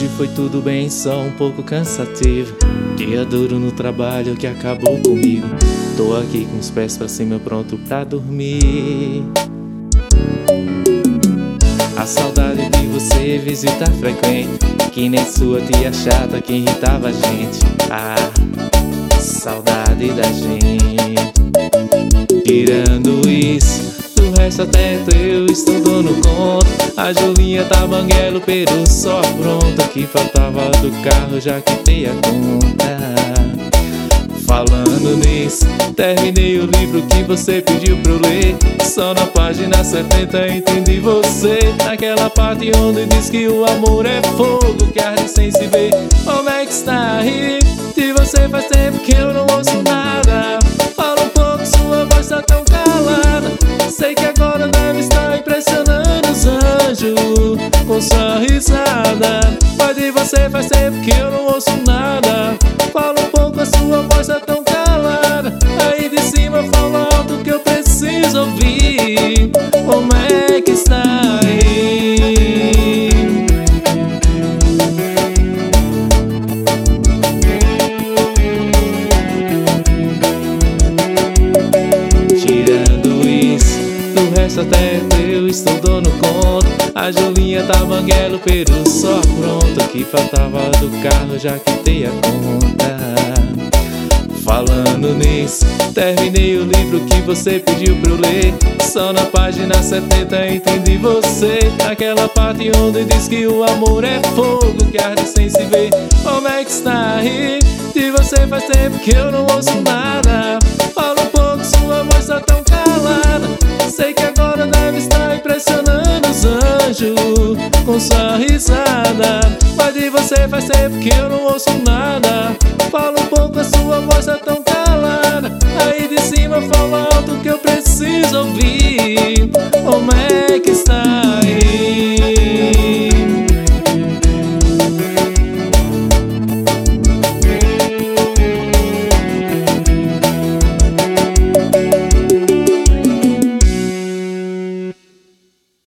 Hoje foi tudo bem, só um pouco cansativo. Dia duro no trabalho que acabou comigo. Tô aqui com os pés pra cima, pronto pra dormir. A saudade de você visita frequente, que nem sua tia chata que irritava a gente. Ah, saudade da gente. Tirando isso, do resto até eu estou dando conta. A Julinha tá banguela, o peru só pronto. Que faltava do carro, já quitei a conta. Falando nisso, terminei o livro que você pediu pra eu ler. Só na página 70 entendi você. Naquela parte onde diz que o amor é fogo que arde sem se ver. Como é que está aí? De você faz tempo que eu não ouço nada. Fala um pouco, sua voz tá tão calada. Sei que agora deve estar impressionando os anjos com sua risada. Mas de você faz tempo que eu não ouço nada. Fala um pouco, a sua voz tá tão calada. Aí de cima fala alto que eu preciso ouvir. Como é que está aí? Tirando isso, do resto até eu estou dando conta. A Julinha tá banguela, o peru só pronto. Que faltava do carro, já quitei a conta. Falando nisso, terminei o livro que você pediu pra eu ler. Só na página 70 entendi você. Naquela parte onde diz que o amor é fogo que arde sem se ver. Como é que está aí? De você faz tempo que eu não ouço nada. Fala um pouco, sua voz tá tão calada. Sei que agora deve estar impressionando os anjos com sua risada. Mas de você faz tempo que eu não ouço nada. Fala um pouco, a sua voz é tão